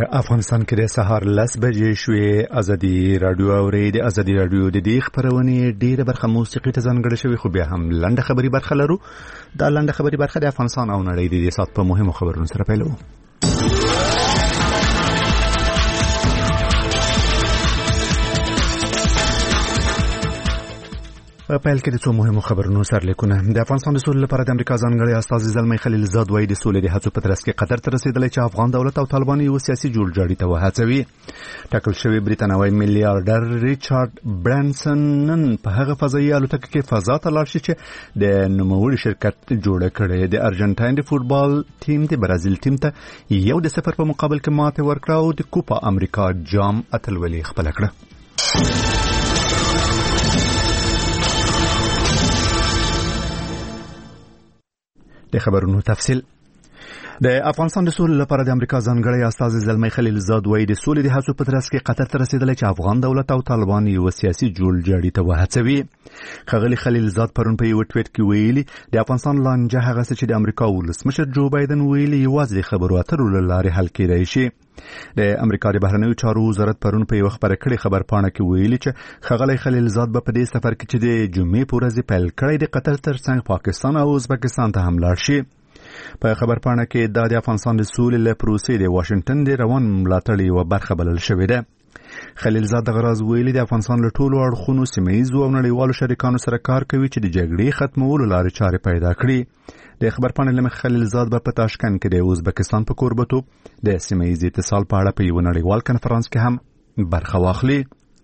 افغانستان کې د سهار 10 بجې شوې. ازادي رادیو اوري د ازادي رادیو د دې خبرونه ډیره برخه موسیقي ته ځانګړې شوی، خو بیا هم لنډه خبري برخه لرو. دا لنډه خبري برخه د افغانستان او نړۍ د دې سات په مهمو خبرونو سره پیلو. په پیل کې د څو مهمو خبرونو سرلیکونه. د افغانستان د سولې لپاره د امریکا ځانګړي استازي زلمی خلیلزاد وایي د سولې د هڅو په ترڅ کې قطر ته رسیدلی چې افغان دولت او طالبان یو سیاسي جوړجاړي ته وهڅوي. ټاکل شوی بریتانوي میلیارډر ریچارډ برانسن نن په هغه فضایي الوتکه کې فضا ته لاړ شي چې د نوموړي شرکت جوړ کړی. د ارجنټاین د فوټبال ټیم د برازیل ټیم ته 1-0 په مقابل کې ماته ورکړه او د کوپا امریکا جام اتلولي خپل کړه. د خبرونو تفصیل. د افغانستان د سولې لپاره د امریکا ځانګړي استازي زلمی خلیلزاد وایي د سولې د هڅو په ترڅ کې قطر ته رسیدلی چې افغان دولت او طالبان یو سیاسي جوړجاړي ته وهڅوي. ښاغلي خلیلزاد پرون په یو ټویټ کې ویلي د افغانستان لانجه هغه څه چې د امریکا ولسمشر جو بایدن ویلي یوازې د خبرو اترو له لارې حل کېدای شي. د امریکا د بهرنیو چارو وزارت پرون په یو خبره کړي خبرپاڼه کې ویلي چې ښاغلی خلیلزاد به په دې سفر کې چې د جمعې په ورځ پیل کړی د قطر ترڅنګ پاکستان او ازبکستان ته هم لاړ شي. په خبرپاڼه کې د افغانستان د سولې له پروسې د واشنگټن د روان ملاتړ یوه برخه بلل شوې ده. خلیلزاد د غراز ویلي د افغانستان له ټولو اړخونو سیمه‌ییزو او نړیوالو شریکانو سره کار کوي چې د جګړې ختمولو لارې چارې پیدا کړي. د خبرپاڼې له مخې خلیلزاد به په تاشکند کې د ازبکستان په کوربتوب د سیمه‌ییز اتصال په اړه په یو نړیوال کنفرانس کې هم برخه واخلي.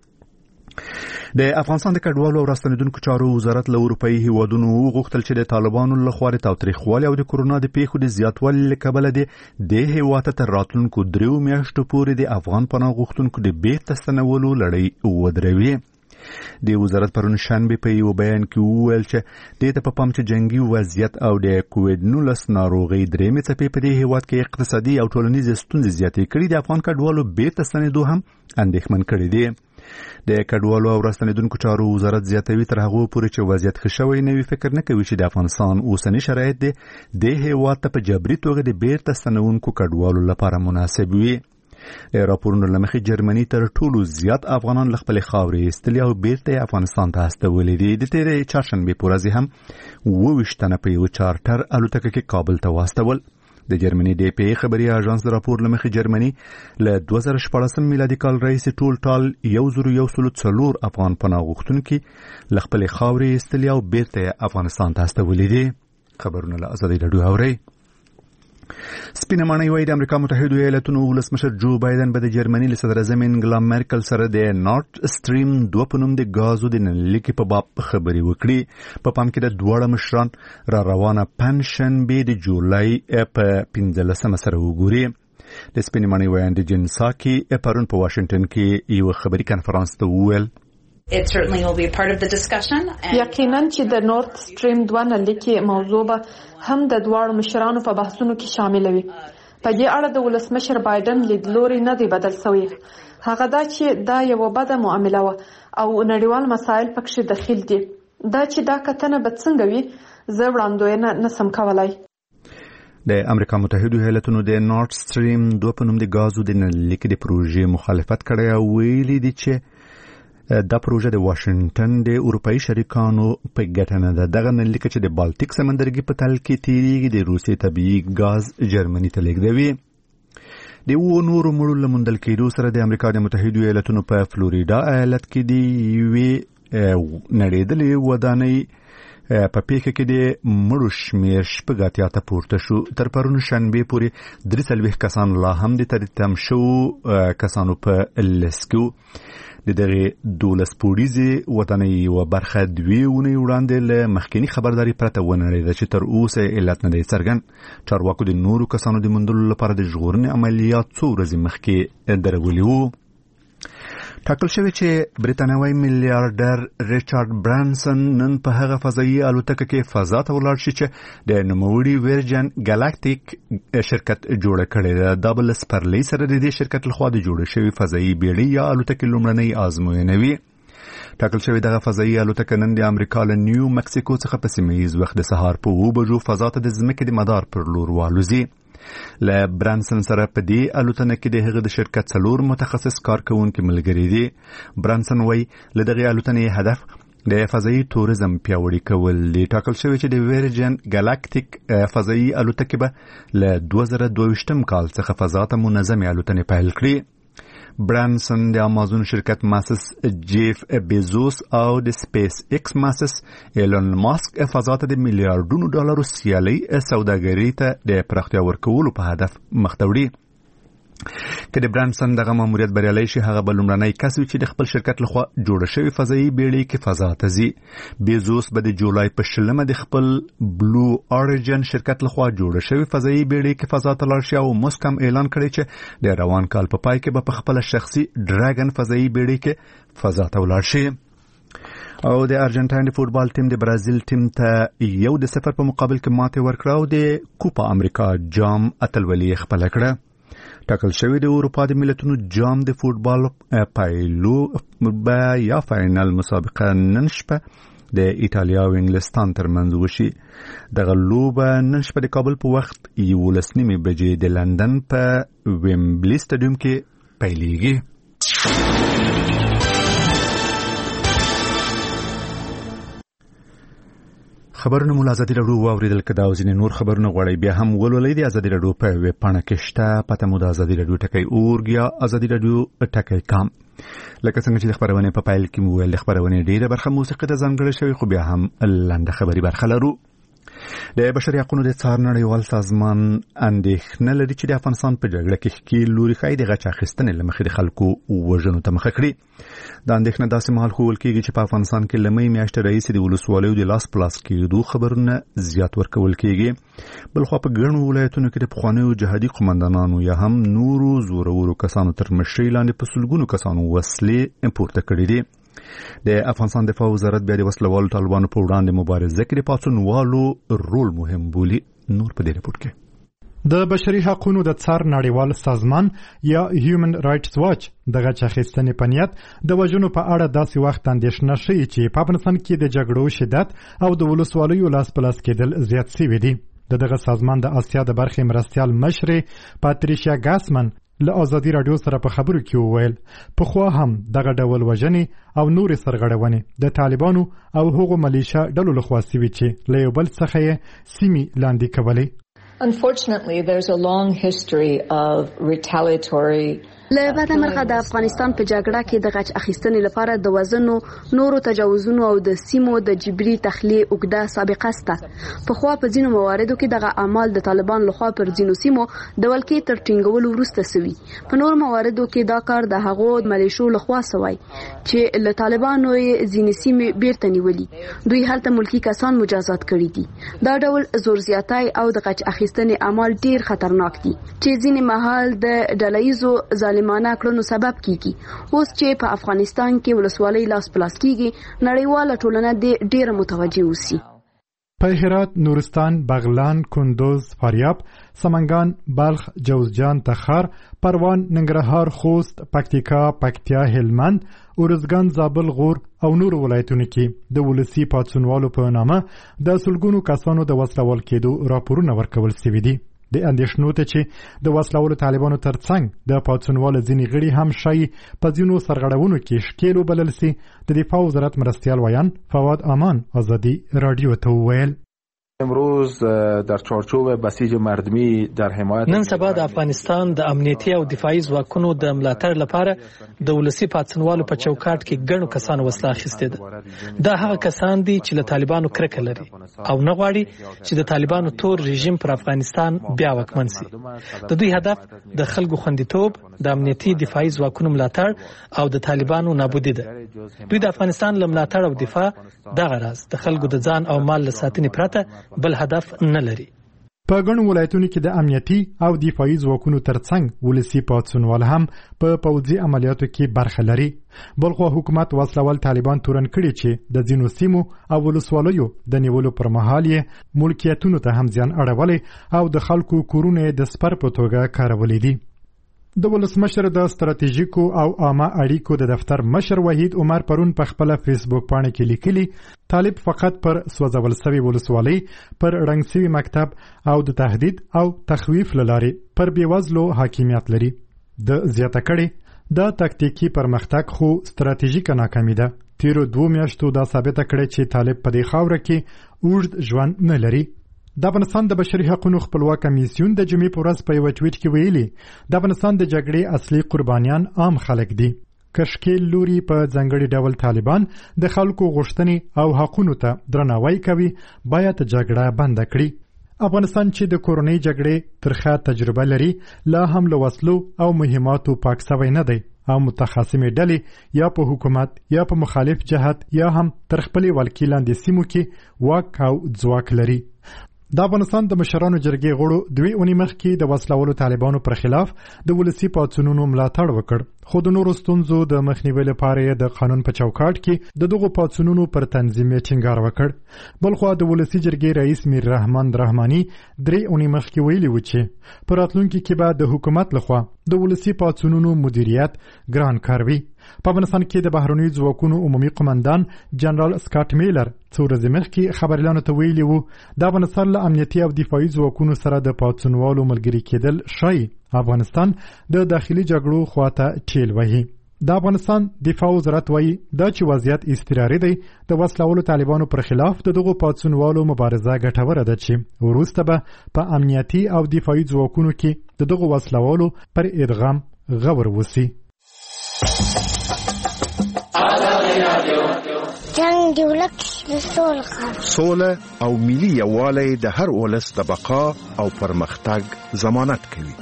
د افغانستان د کډوالو او راستنیدونکو چارو وزارت له اروپאי هیوادونو وغوښتل چې د طالبانو لخوا د تاوتریخوالي او د کورونا د پیښو د زیاتوالي له کبله د هیواد ته راتلونکو 3 میاشتو پورې د افغان پناه غوښتونکو د بیرته ستنولو لړۍ ودروي. د وزارت پرون شنبه په یو بیان کې وویل چې د په پام چې جنگي وضعیت او د کووډ-19 ناروغي درېمې څپې په دې هیواد کې اقتصادي او ټولنیز ستونزې زیاتې کړي د افغان کډوالو بیرته ستنېدو هم اندېښمن کړي دي. د کډوالو او راستنیدونکو چارو وزارت زیاتوي تر هغه پورې چې وضعیت ښه شوی نه وي فکر نه کوي چې د افغانستان اوسنی شرایط د هیواد ته په جبري توګه د بیرته ستنونکو کډوالو لپاره مناسب وي. راپورونو له مخې جرمني تر ټولو زیات افغانان له خپلې خاورې ایستلي او بیرته افغانستان ته استولي دي. د تېرې چهارشنبې په ورځ هم 22 تنه په یو چارټر الوتکه کې کابل ته واستول. د جرمني د پی خبري اژانس د راپور له مخې جرمني له 2014 میلادي کال راهیسې ټول 1,104 افغان پناه غوښتونکي له خپلې خاورې ایستلي او بیرته افغانستان ته استولي دي. خبرونه له ازادي رادیو اوري. سپینه ماڼۍ وایي د امریکا متحده ایالاتونو ولسمشر جو بایدن به د جرمني له صدراعظم انګلا مرکل سره د نارت سټریم 2 په نوم د غازو د نللیکې په باب خبرې وکړي. په پام کې د دواړه مشران را روانه پنځشنبه د جولای په 15 سره وګوري. د سپینه ماڼۍ وایي د جنساکي پرون په واشنگټن کې یو خبري کنفرانس ته وویل It certainly will be a part of the discussion. یقینا چې د نورث سټریم 2 نللیکې موضوع به هم د دواړو مشرانو په بحثونو کې شامل وي. په دې اړه د ولسمشر بایدن لیدلوري نه دی بدل شوی. هغه دا چې دا یو بده معامله و او نړیوال مسایل پکې دخیل دي. دا چې دا کتنه به څنګه وي زه وړاندوینه نسم کولای. د امریکا متحده ایالاتونو د نارت سټریم 2 په نوم د غازو د نللیکې د پروژې مخالفت کړی او ویلي دي چې دا پروژه د واشنگټن د اروپאי شریکانو په ګټه نه ده. دغه نللیکه چې د بالټیک سمندرګي په تل کې تیریږي د روسیې طبیعي غاز جرمني ته لیږدوي. د نورو مړو له موندل کېدو سره د امریکا د متحده ایالاتونو په فلوریدا ایالت کې د یوې نړېدلې ودانۍ په پیښه کې د مړو شمیر 80 ته پورته شو. تر پرون شنبه پورې 43 کسان لا هم د تم شو کسانو په لسکو. د دغه 12 پوړیزې ودانۍ یو برخه 2 ونې وړاندې له مخکینی خبرداري پرته ونړېده چې تر اوسه علت نه دی څرګند. چارواکو د نورو کسانو د موندلو لپاره د ژغورنې عملیات څو ورځې مخکې درولي وو. ټاکل شوی چې بریتانوي میلیارډر ریچارډ برانسن نن په هغه فضایي الوتکه کې فضا ته ولاړ شي چې د نوموړي ورجن ګالاکټیک شرکت جوړ کړی دی. دا بل سپرلی سره د دې شرکت لخوا د جوړ شوی فضایي بیړۍ یا الوتکې لومړنۍ ازموینه وي. ټاکل شوی دغه فضایي الوتکه نن د امریکا له نیو مکسیکو څخه په سیمه‌ییز وخت د سهار په 2 بجو فضا ته د ځمکې د مدار پر لور والوزي. له برانسن سره په دې الوتنه کې د هغه د شرکت 4 متخصص کارکونکو ملګري دي. برانسن وایي له دغه الوتنې هدف د فضایي توریزم پیاوړي کول دي. ټاکل شوی چې د ویرجن ګالاکټیک فضایي الوتکې به له 2022 کال څخه فضا ته منظمې الوتنې پیل کړي. برانسن د امازون شرکت مؤسس جیف بیزوس او د سپیس ایکس مؤسس ایلون ماسک فضا ته د میلیارډونو ډالرو سیالي سوداګرۍ ته د پراختیا ورکولو په هدف مخ ته وړي. که د برانسن دغه ماموریت بریالی شي هغه به لومړنی کس وي چې د خپل شرکت لخوا جوړه شوی فضایي بیړۍ کې فضا ته ځي. بیزوس به د جولای په 20 د خپل بلو اوريجن شرکت لخوا جوړه شوی فضایي بیړۍ کې فضا ته لاړ شي او مسک هم اعلان کړی چې د روان کال په پای کې به په خپل شخصي ډراګن فضایي بیړۍ کې فضا ته ولاړ شي. او د ارجنټاین د فوتبال ټیم د برازیل ټیم ته 1-0 په مقابل کې ماته ورکړه او د کوپا امریکا جام اتلولي خپل کړه. ټاکل شوی د اروپا د ملتونو جام د فوتبال پایلو یا فاینل مسابقه نن شپه د ایټالیا او انګلستان ترمنځ وشي. دغه لوبه نن شپه د کابل په وخت 11:30 بجې د لندن په ویمبلی سټاډیوم کې پیلېږي. خبرونه مول ازادي راډیو واوریدل کدا او ځینې نور خبرونه غواړي بیا هم ولولئ د ازادي راډیو په ویب پاڼه کې شته. پته مو د ازادي راډیو ټکی اورګ یا ازادي راډیو ټکی کام. لکه څنګه چې د خبرونه په پایل کې مو ویل خبرونه ډیره برخه موسیقي ته ځانګړې شوی خو بیا هم لاندې خبري برخه لرو. د بشري حقوقو د څار نړیوال سازمان اندېښنه لري چې د افغانستان په جګړه کې ښکیل لوري خای د غچ اخیستنې لمخې د خلکو وژنو ته مخه کړي. دا اندېښنه داسې مهال ښوول کېږي چې په افغانستان کې لمې میاشتې راهیسې د ولسوالیو د لاس پلاس کېدو خبرونه زیات ورکول کېږي. بلخوا په ګڼو ولایتونو کې د پخوانیو جهادي قومندانانو یا هم نورو زورورو کسانو تر مشرۍ لاندې په سلګونو کسانو وسلې پورته کړي دي. د افغانستان دفاع وزارت بیا د وسلوالو طالبانو په وړاندې مبارزه کې د پاڅونوالو رول مهم بولي. نور په دې رپورټ کې د بشري حقوقو د څار نړیوال سازمان یا هیومن رائټس واچ دغه چاخستنې په نیت د وژنو په اړه داسې وخت اندېښنه شي چې په افغانستان کې د جګړو شدت او د ولسوالیو لاس پلاس کېدل زیات شوي دي. دغه سازمان د آسیا د برخې مرستیال مشر پاتریشیا ګاسمن له ازادي راډیو سره په خبرو کې وویل په خو هم دغه ډول وژنې او نور سرغړونې د طالبانو او هغو ملیشیا ډلو لخوا سوي چې له یو بل څخه یې سیمې لاندې کولې. Unfortunately, there's a long history of retaliatory له بده مرغه د افغانستان په جګړه کې د غچ اخیستنې لپاره د وزنو نورو تجاوزونو او د سیمو د جبري تخلیه اوږده سابقه شته. په خو په ځینو مواردو کې دغه اعمال د طالبان لخوا پر ځینو سیمو د ولکې تر ټینګولو وروسته سوي. په نور مواردو کې دا کار د هغو ملیشو لخوا سوی چې له طالبانو ځینې سیمې بیرته نیولې. دوی هلته ملکی کسان مجازات کړي دي. دا ډول زور زیاتی او د غچ اخیستنې اعمال ډیر خطرناک دي چې ځینې محل د ډلهیزو ظالمانه کړنو سبب کیږي. اوس چې په افغانستان کې ولسوالۍ لاس پلاس کیږي نړیواله ټولنه د ډیر متوجه وسی. په هرات، نورستان، بغلان، کندوز، فاریاب، سمنگان، بلخ، جوزجان، تخار، پروان، ننګرهار، خوست، پکتیکا، پکتیا، هلمند، ارزګان، زابل، غور او نور ولایتونو کې د ولسی پاتسونوالو په نامه د سلګونو کسانو د وسلوال کېدو راپورونه ورکول شوي دي. د اندېښنو ته چې د وسلوالو طالبانو ترڅنګ د پاتسونوالو ځینې غړي هم شي په ځینو سرغړونو کې ښکیل وبلل سي. د دفاع وزارت مرستیال ویان فواد امان ازادي رادیو ته وویل امروز در چارچوب بسیج مردمی در حمایت نن سبا د افغانستان د امنیتي او دفاعي ځواکونو د ملاتړ لپاره د ولسی پاتسنوالو په چوکاټ کې ګڼو کسان وسله اخیستي دي. دا هغه کسان دي چې له طالبانو کرکه لري او نه غواړي چې د طالبانو تور رژیم پر افغانستان بیا واکمن شي. د دوی هدف د خلکو خوندیتوب، د امنیتي دفاعي ځواکونو ملاتړ او د طالبانو نابودي ده. دوی د افغانستان له ملاتړ او دفاع دغه راز د خلکو د ځان او مال له ساتنې پرته بل هدف نه لري. په ګڼو ولایتونو کې د امنیتي او دفاعي ځواکونو ترڅنګ ولسی پاتسونوال هم په پوځي عملیاتو کې برخه لري. بلخو حکومت وسلوال طالبان تورن کړي چې د ځینو سیمو او ولسوالیو د نیولو پر مهال یې ملکیتونو ته هم ځان اړولې او د خلکو کورونه د سپر په توګه کارولې دي. د ولسمشر د ستراتیژیکو او عامه اړیکو د دفتر مشر وحید عمر پرون په خپل فیسبوک باندې کې لیکلي طالب فقط پر سوځول سوي ولسوالۍ پر رنګ سوي مکتب او د تهدید او تخویف لارې پر بیوزلو حاکمیت لري. د زیاته کړي د تکتیکی پرمختګ خو ستراتیژیکه ناکامي ده. تیرو 2 میاشتو دا ثابته کړي چې طالب په دې خاوره کې اوږد ژوند نه لري. د افغانستان د بشري حقوقو خپلواک کمیسیون د جمعې په ورځ په یو ټویټ کې ویلي د افغانستان د جګړې اصلي قربانیان عام خلک دي. کشکیل لوري په ځانګړي ډول طالبان د خلکو غوښتنې او حقوقو ته درناوی کوي باید جګړه بند کړي. افغانستان چې د کورونی جګړې ترخه تجربه لري لا هم له وسلو او مهماتو پاک سوی نه دی او متخاصمې ډلې یا په حکومت یا په مخالف جهت یا هم تر خپلې ولکې لاندې سیمو کې واک او ځواک لري. د افغانستان د مشرانو جرګې غړو 2 اونۍ مخکې د وسلوالو طالبانو پر خلاف د ولسي پاڅونونو ملاتړ وکړ، خو د نورو ستونزو د مخنیوي لپاره د قانون په چوکاټ کې د دغو پاڅونونو پر تنظیم ټینګار وکړ. بلخو د ولسي جرګې رئیس میر رحمان رحماني 3 اونۍ مخکې ویلي و چې په راتلونکي کې به د حکومت لخوا د ولسي پاڅونونو مدیریت ګران کار وي. په افغانستان کې د بهرنیو ځواکونو عمومي قومندان جنرال سکاټ میلر څو ورځې مخکې خبريالانو ته ویلي وو د افغانستان له امنیتي او دفاعي ځواکونو سره د پاڅونوالو ملګري کېدل ښایي افغانستان د داخلي جګړو خواته ټیل وهي. د افغانستان دفاع وزارت وایي دا چې وضعیت اضطراري دی د وسلوالو طالبانو پر خلاف د دغو پاڅونوالو مبارزه ګټوره ده چې وروسته به په امنیتي او دفاعي ځواکونو کې د دغو وسلوالو پر ادغام غور وسی. جنگ دی ولک سوله او ملي یووالی د هر ولس د بقا او پرمختګ ضمانت کوي.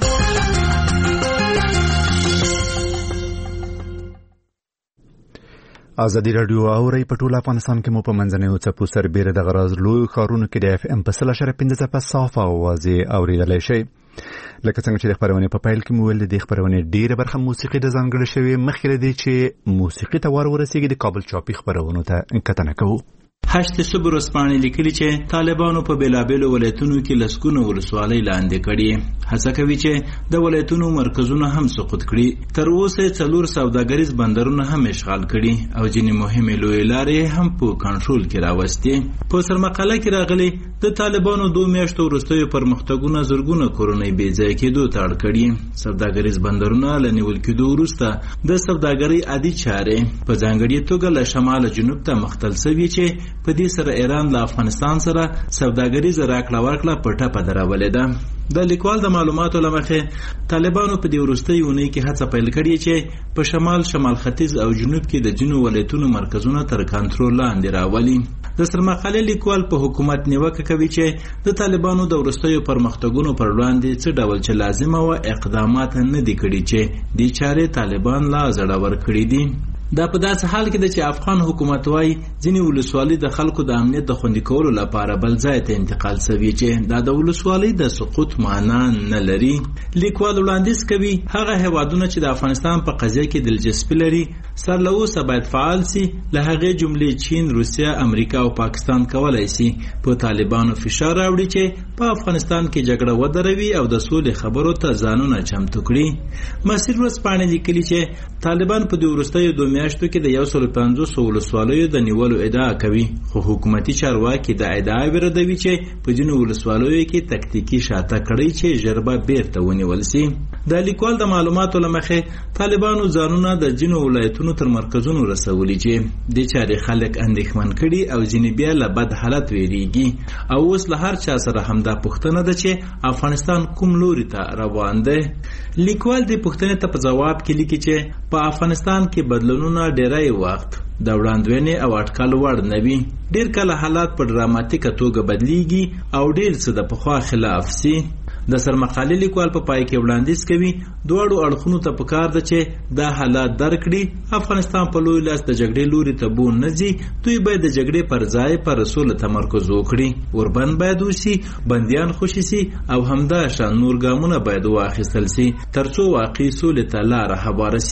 ازادي رادیو اوري په ټول افغانستان کې مو په منځنیو څپو سربېره د غراز لوی ښارونو کې د FM په 0.15 په صافه اوازې اوریدلای شي. لکه څنګه چې د خبرونې په پیل کې مو ویل د خبرونې ډیره برخه موسیقي د ځانګړې شوی مخکې لدی چې موسیقي ته ورسیږي د کابل چاپی خبرونو ته کتنه کوو. هشت صبر اسپانې لیکلي چې طالبانو په بیلابیلو ولایتونو کې لسګونه ولسوالۍ لاندې کړي، هڅه کوي چې د ولایتونو مرکزونه هم سقوط کړي. تر اوسه 4 سوداګریز بندرونه هم اشغال کړي او ځینې مهمې لویې لارې هم په کنټرول کې راوستي. په سرمقاله کې راغلي د طالبانو 2 میاشتو وروستیو پرمختګونه زرګونه کورنۍ بې ځای کېدو ته اړ کړي. سوداګریز بندرونه له نیول کېدو وروسته د سوداګرۍ عادي چارې په ځانګړې توګه له شمال جنوب ته مختل شوي چې په دې سره ایران له افغانستان سره سوداګریزه راکړه ورکړه په ټپه درولې ده. د لیکوال د معلوماتو له مخې طالبانو په دې وروستۍ اونۍ کې هڅه پیل کړې چې په شمال ختیځ او جنوب کې د ځینو ولایتونو مرکزونه تر کنټرول لاندې راولي. د سرمقالې لیکوال په حکومت نیوکه کوي چې د طالبانو د وروستیو پرمختګونو پر وړاندې څه ډول چې لازمه و اقدامات نه دي کړي چې دې چارې طالبان لا زړور کړي دي. دا په داسې حال کې د چې افغان حکومت وايي ځینې ولسوالۍ د خلکو د امنیت د خوندي کولو لپاره بل ځای ته انتقال شوي چې دا د ولسوالۍ د سقوط معنا نه لري. لیکوال وړاندیز کوي هغه هیوادونه چې د افغانستان په قضیه کې دلچسپي لري سر له اوسه باید فعال سي. له هغې جملې چین، روسیه، امریکا او پاکستان کولای سي په طالبانو فشار راوړي چې په افغانستان کې جګړه ودروي او د سولې خبرو ته ځانونه چمتو کړي. مسیر ورځپاڼې لیکلي چې طالبان په دې وروستیو 2 میاشتو کې د 150 ولسوالیو د نیولو ادعا کوي، خو حکومتي چارواکي د ادعا ردوي چې په ځینو ولسوالیو کې تکتیکي شاته کړی چې ژربه بیرته ونیول سي. د لیکوال د معلوماتو له مخې طالبانو ځانونه د ځینو ولایتونو تر مرکزونو رسولي چې د چارې خلک اندېښمن کړي او ځینې بیا له بد حالت ویریږي او اوس له هر چا سره همدا پوښتنه ده چې افغانستان کوم لوري ته روان دی. لیکوال د پوښتنې ته په جواب کې لیکي چې په افغانستان کې بدلونونه ډیری وخت د وړاندوینې او اټکل وړ نه وي. ډیر کله حالات په ډراماتیکه توګه بدلیږي او ډیر څه د پخوا خلاف سي. د سرمقالې لیکوال په پای کې وړاندیز کوي دواړو اړخونو ته پکار ده چې دا حالات درک کړي. افغانستان په لوی لاس د جګړې لوري ته بون نه ځي. دوی باید د جګړې پر ځای پر سوله تمرکز وکړي. اوربند باید وشي، بندیان خوشي سي او همداشان نور ګامونه باید واخیستل سي ترڅو واقعي سولې ته لاره هواره سي.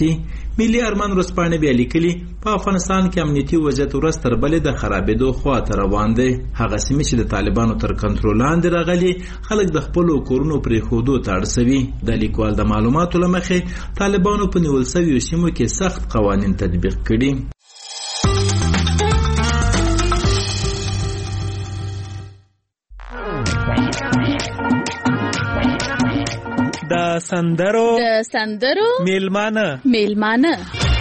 ملي ارمان ورځپاڼې بیا لیکلي په افغانستان کې امنیتي وضعیت ورځ تر بلې د خرابېدو خواته روان دی. هغه سیمې چې د طالبانو تر کنټرول لاندې راغلي خلک د خپلو کورونو پرېښودو ته اړ سوي. د لیکوال د معلوماتو له مخې طالبانو په نیول سویو سیمو کې سخت قوانین تطبیق کړي. د سندرو میلمانه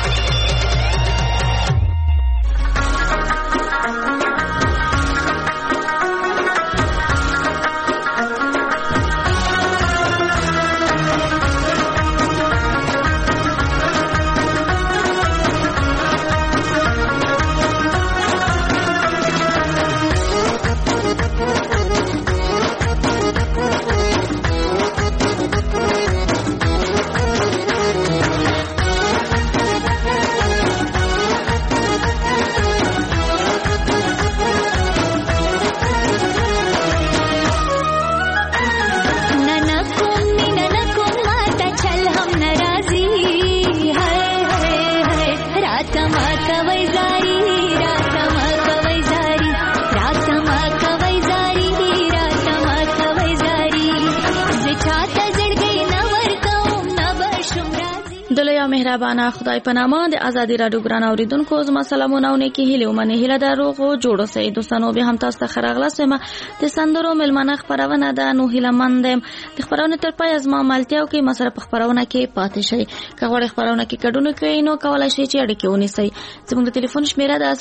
مهربانه خدای په نامه د ازادي راډیو ګران اوریدونکو زما سلامونه او نیکی هیله ومنه. هیله دروغ او جوړو سي دوستانو به هم تاسو ته خراغلاس ما د سندرو ملمنه خبرونه ده. نو هیله مندم د خبرونه تر پای از ما ملتیاو کې مسره په خبرونه کې پاتې شي. کغوړ خبرونه کې کډونه کوي نو کولای شي چې اړیکه ونیسي. زموږ د ټلیفون شمیره ده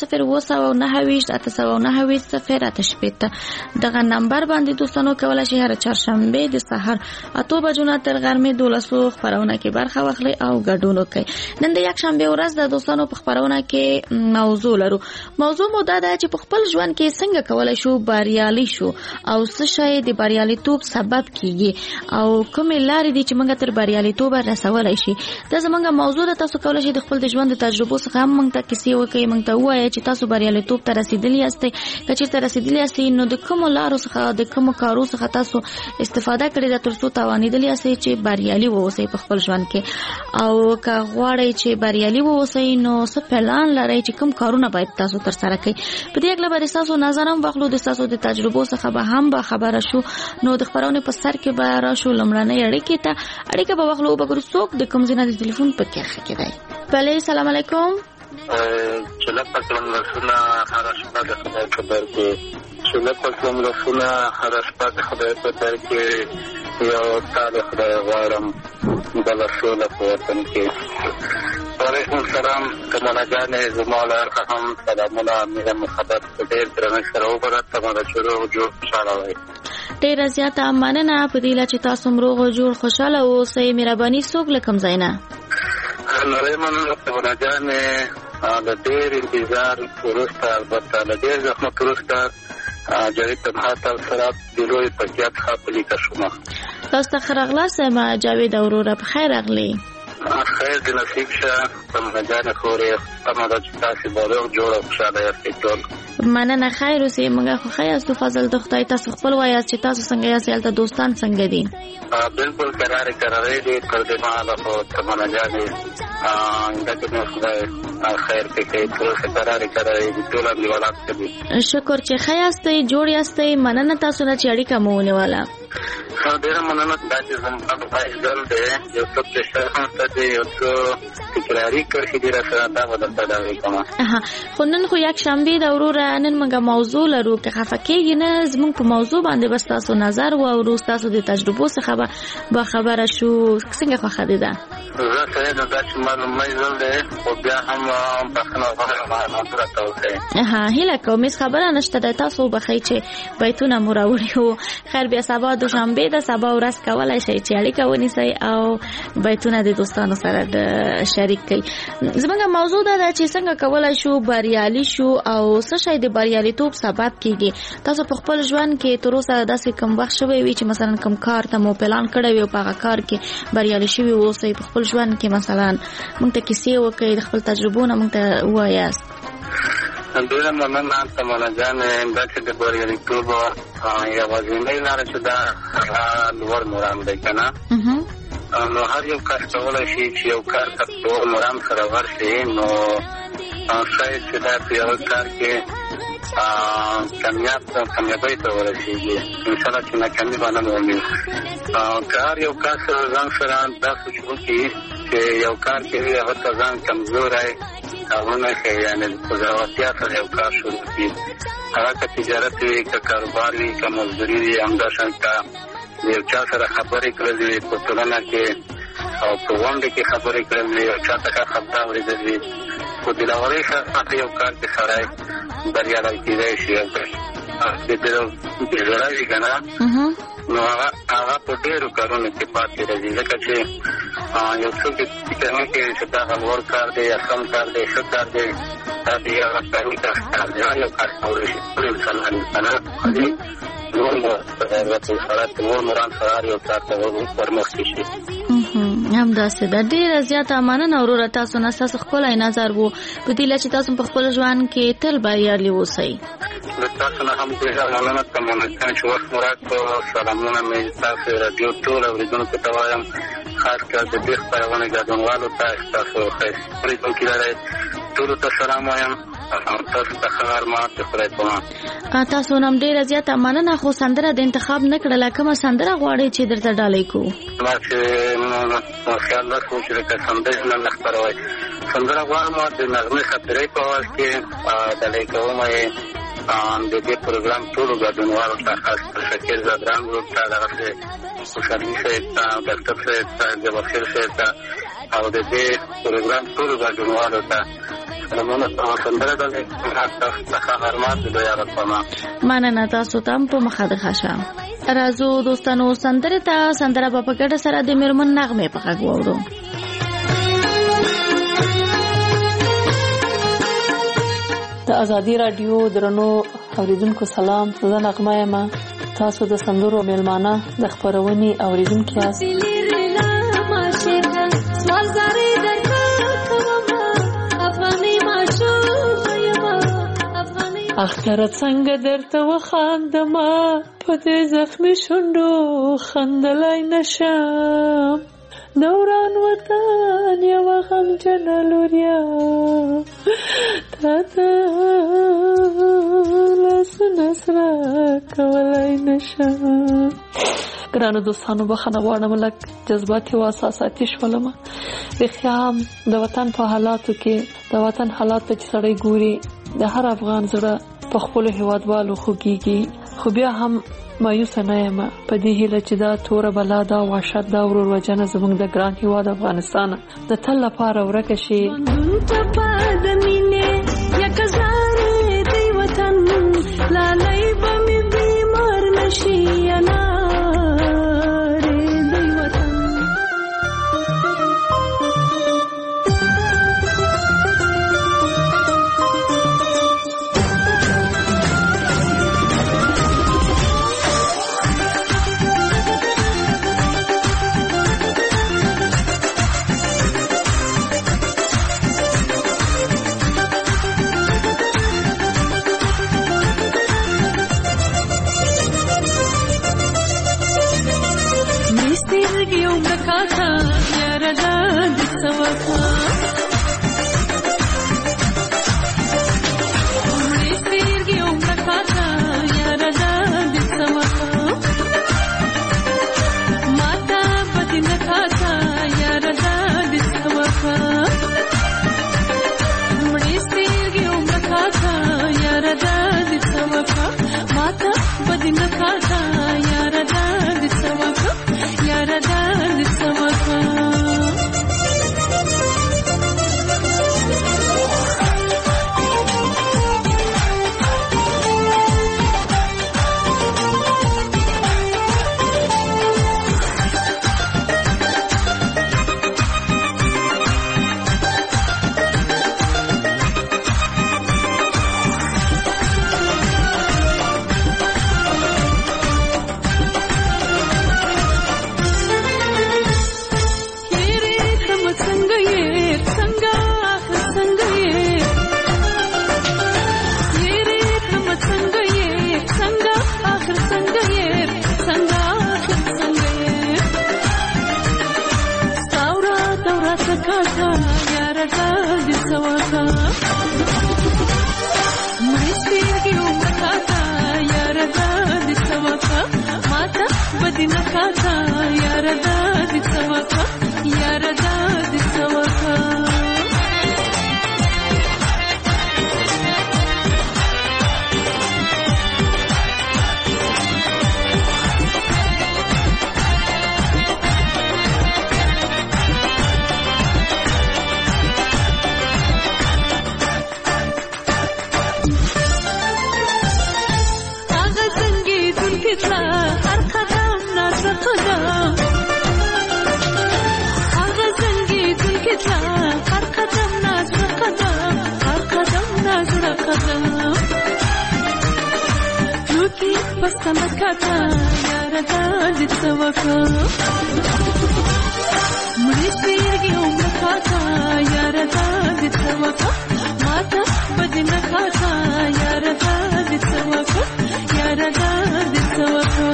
029800800 دغه نمبر باندې دوستانو کولای شي هر چهارشنبه د سحر 8 بجو نه تر غرمې 12 خبرونه کې برخه واخلي او ګډون وکړي. نن د یک شنبه ورځ د دوستانو په خبرونه کې موضوع لرو. موضوع مو دا ده چې په خپل ژوند کې څنګه کولای شو بریالي شو او څه شی د بریالیتوب سبب کیږي او کومې لارې دي چې موږ تر بریالیتوب رسولای شي. دا زموږ موضوع ده. تاسو کولای شئ د خپل د ژوند د تجربو څخه هم موږ ته کیسې وکړئ. موږ ته ووایئ چې تاسو بریالیتوب ته رسیدلی یاستئ. که چیرته رسیدلی یاستئ نو د کومو لارو څخه د کومو کارو څخه تاسو استفاده کړئ د ترڅو توانیدلی یاستئ چې بریالي واوسئ په خپل ژوند کې. او که غواړئ چې بریالي واوسئ نو څه پلان لرئ چې کوم کارونه باید تاسو ترسره کړئ. په دې اړه به تاسو نظر هم واخلو. د تاسو د تجربو څخه به هم خبره شو. نو د خبرونه په سر کې به راشو لمړنۍ اړیکه به واخلو. وګورئ څوک د کوم ځای د ټلیفون په کې کې دی. بله سلام علیکم. چله پسلم رسونه هر شپه د خدای په در کې چله پسلم رسونه هر شپه د خدای په در کې یو تعالی خدای غواړم بل رسول په وطن کې. وعلیکم السلام کماله جانې زما له اړخه هم سلامونه مینه محبت ډېر درنښت سره وبرد تماله شروع جوړ خوشاله وای. ډېره زیاته مننه په دې چې تاسو روغ او جوړ خوشاله اوسئ. مهرباني څوک له کوم ځای نه؟ نړۍ مننه کماله جانې د ډېر انتظار وروسته البته له ډېر زحمت وروسته جاوید تنها تاسو سره د لوی پکیات خپلې کښومه. تاسو ته خراغلاس ما جاوید اوروره په خیر اغلی. خیر د نصیب شه تمه جان خوري تمه د تاسو بالغ جوړ او خوشاله یاستئ ټول. مننه خیر اوسئ. موږ خو خیاستو فضل د خدای تاسو خپل وایاست چې تاسو څنګه یاست هلته دوستان څنګه دي؟ بالکل قرارې دي تر دې مهاله خو تمه جان دغه نو خدای خیر کې ټول قرارې دي ټول دیوالات دي. شکر چې خیاستئ جوړ یاستئ. مننه تاسو نه چې اړیکه مو ونیواله. ډېر مننه دا چې زموږ په ځل دی یو څه څه دی یو څه تکراری کړی دی راځه دا ودلته دا کومه. خو نن خو یک شنبه د وروره نن موږ موضوع لرو. که خفه کېږئ نه زموږ په موضوع باندې بس تاسو نظر واورو. تاسو د تجربو څخه به خبره شو. څنګه خوښه دي ده؟ زه سره دا چې معلومه ځل دی خو بیا هم بخښنه غواړم راته وکړئ. هیله کوم هیڅ خبره نشته ده. تاسو وبخئ چې بیتونه مو راوړي وو. خیر بیا سبا دوشنبه ده. سبا ورځ کولای شئ چې اړیکه ونیسئ او بیتونه د دوستانو سره شریک کړئ. زموږ موضوع ده چې څنګه کولای شو بریالي شو او څه شی د بریالیتوب سبب کیږي. تاسو په خپل ژوند کې تر اوسه داسې کوم وخت شوی وي چې مثلا کوم کار ته مو پلان کړی وي او په هغه کار کې بریالي شوي اوسئ. په خپل ژوند کې مثلا موږ ته کیسې وکړئ. د خپل تجربو نه موږ ته ووایاست. ډېر مننه تماله جانې دا چې د بریالیتوب یوازینۍ لاره چې دا لوړ مرام دی که نه نو هر یو کار کولی شي چې یو کار ته په مرام سره ورشي نو شاید چې دا په یو کار کې کامیابۍ ته ورسېږي انشاءالله چې ناکامي به نه مومي که هر یو کار سره ځان سره دا سوچ وکړي چې یو کار کوي هغه ته ځان کمزوری هغه نه ښیي یعنې په زړورتیا سره یو کار شروع کړي هغه که تجارت وي که کاروبار وي که مزدوري وي همداشان که یو چا سره خبرې کړل وي په ټولنه کې او په غونډه کې خبرې کړل وي او چا ته ښه خبره اورېدل وي په دلاورۍ سره یو کار کې سړی بریالی کېدی شي بې زړه وي که نه نو هغه په ډېرو کارونو کې پاتې راځي ځکه چې یو څوک فکر نه کوي چې دا غلور کار دی یا سم کار دی ښه کار دی دا د هغه کاري کار دی یو کار کولی شي ټول انسانان نور مران سره یو کار ته ورمخکې شي همداسې ده. ډېره زیاته مننه وروره تاسو نه ستاسو ښکلی نظر و په دې چې تاسو په خپل ژوند کې تل بریالي اوسئ. د تاسو نه هم ډېره مننه کوم چې وخت مو راکړو. سلامونه مې تاسو راډیو ټول اورېدونکو ته وایم خاص کر د دې خپرونې ګډونوالو ته تاسو ښایسته اورېدونکي لرئ ټولو ته سلام وایم تاسو ته ښه غرمه د خدای په امان. تاسو هم ډېره زیاته مننه خو سندره د انتخاب نه کړله کومه سندره غواړئ چې درته ډالۍ کړو؟ ما چې خیال لرو چې لکه سندرې نه خپروئ سندره غواړم د نغمې خاطرې په اواز کې ډالۍ کوم یې د دې پروګرام ټولو ګډونوالو ته خاص شکر زادران ګروپ ته دغسې خوشحالي صاحب ته ډاکټر صاحب ته جبارخیل صاحب ته او د دې پروګرام ټولو ګډونوالو ته مننه تاسو ته هم په مخه د ښه شه. راځو دوستانو سندرې ته سندره به په ګډه سره د میرمن نغمې په غږ واورو. د ازادي راډیو درنو اوریدونکو سلام. زه نغمه یم. تاسو د سندرو میلمانه د خپرونې اوریدونکي یاست. اختر څنګه درته وخاندما په دې زخمي شونډو خندلای نشم دوران وطن یو غمجنه لوریا تاته لاسونه سره کولای نشم. ګرانو دوستانو بخښنه غواړم لږ جذباتي او احساساتي شولم. رښتیا د وطن په حالاتو کې د وطن حالات ته چې سړی ګوري د هر افغان زړه په خپلو هېوادوالو خوږېږي خو بیا هم مایوسه نه یم په دې هیله چې دا توره بلا دا وحشت دا ورور وژنه زموږ د ګران هېواد افغانستان د تل لپاره ورکه شي. لالی به مې بیمار نشي سواکا مستیږي ومکاتا یار د سواکا ماته بدینه کاتا یار د سواکا یار د سواکا هر قدم نازه قدم هغه زنګي دل کې تا هر قدم نازه قدم هر قدم نازه قدم لوکي پسنه کاته یار د سواکا مړي سپیږي عمر کاته یار د سواکا ماته بدینه کاته یار د سواکا یار د سواکا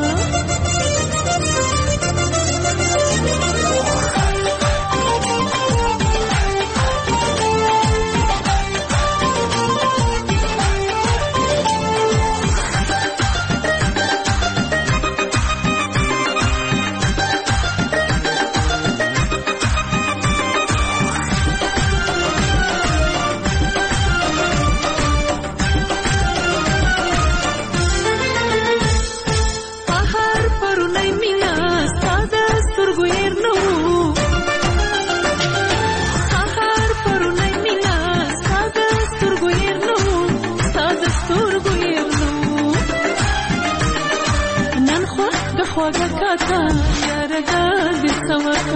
خواږه کاته یار د سواکا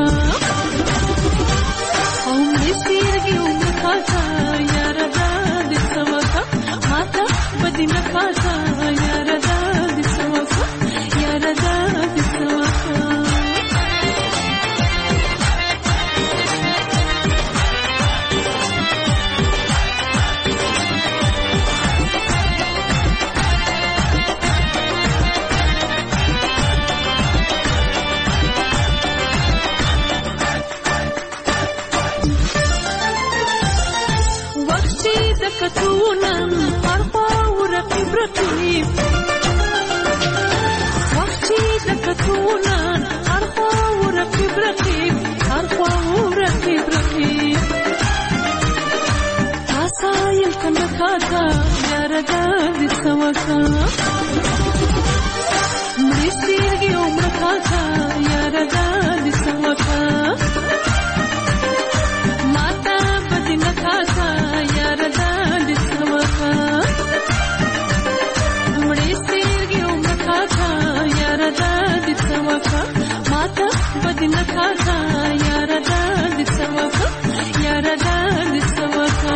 عمر سیږي عمر کاته یار د سواکا ماته بدینه کاته یار د سواکا یار د سواکا کتونن هر خوا رقیب رقیب وحشی د کتونن هر خوا رقیب رقیب هر خوا رقیب رقیب تاسا یم کنه کاتا یار د سواکا مړي سپیږي عمر کاتا یار د سواکا ماتا بدینه کاتا یار د سواکا مړي سپیږي عمر کاتا یار د سواکا ماته بدینه کاتا یار د سواکا یار د سواکا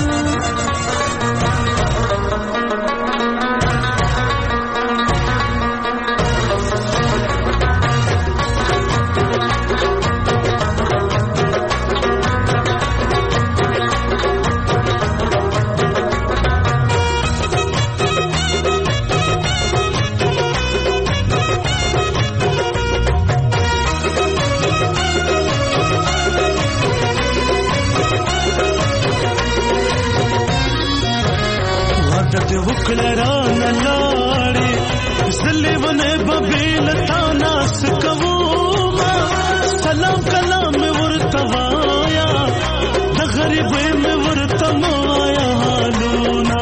وکړران لاړې زلې ونه ببیل تا ناس کوم سلام کلام ورته وایا د غریبې مې ورته وایا حالونه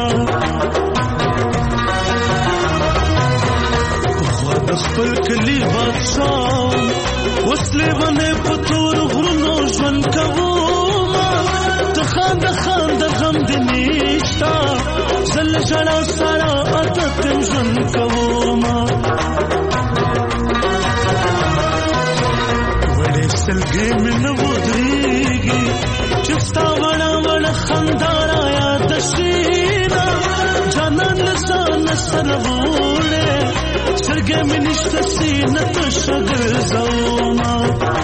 خو د خپل کلی بادشاه وسلې ونه پتور غرونو ژوند کوم ته خان د غم دې نشتا زل جړا سره عادت ژوند کوما وړې سلګې مې نو ودرېږي چې ستا وړه خندارا یاد شینا جانان لسان سره وړې سرګې مې نشته سینه ته شګر زوما